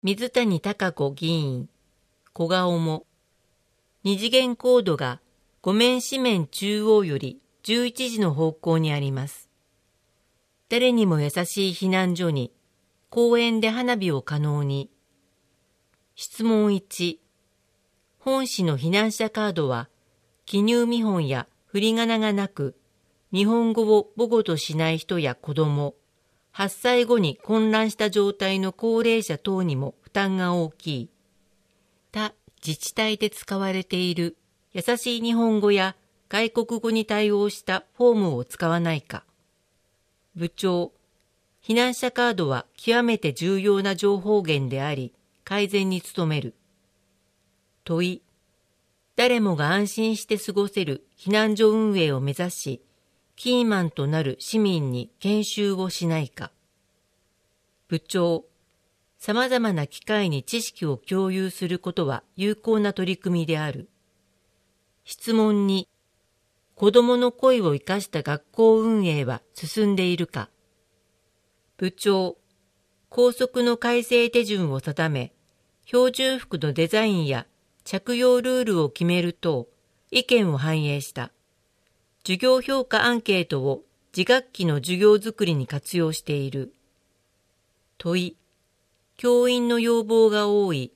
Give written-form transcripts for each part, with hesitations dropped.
水谷貴子議員、小顔も。二次元コードが5面四面中央より11時の方向にあります。誰にも優しい避難所に、公園で花火を可能に。質問1。本市の避難者カードは、記入見本や振り仮名がなく、日本語を母語としない人や子供、発災後に混乱した状態の高齢者等にも負担が大きい。他自治体で使われている優しい日本語や外国語に対応したフォームを使わないか。部長、避難者カードは極めて重要な情報源であり、改善に努める。問い、誰もが安心して過ごせる避難所運営を目指し、キーマンとなる市民に研修をしないか。部長、様々な機会に知識を共有することは有効な取り組みである。質問に、子どもの声を生かした学校運営は進んでいるか。部長、校則の改正手順を定め、標準服のデザインや着用ルールを決める等、意見を反映した。授業評価アンケートを自学期の授業づくりに活用している。問い、教員の要望が多い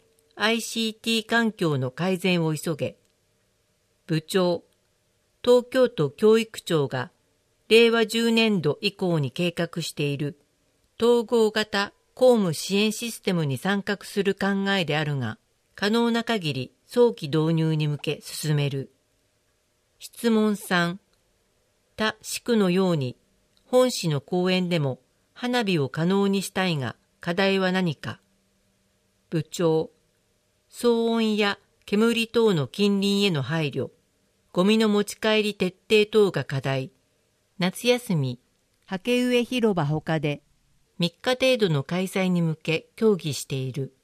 ICT 環境の改善を急げ。部長、東京都教育庁が令和10年度以降に計画している統合型公務支援システムに参画する考えであるが、可能な限り早期導入に向け進める。質問3、他市区のように本市の公園でも花火を可能にしたいが課題は何か。部長、騒音や煙等の近隣への配慮、ゴミの持ち帰り徹底等が課題。夏休み、竹上広場他で3日程度の開催に向け協議している。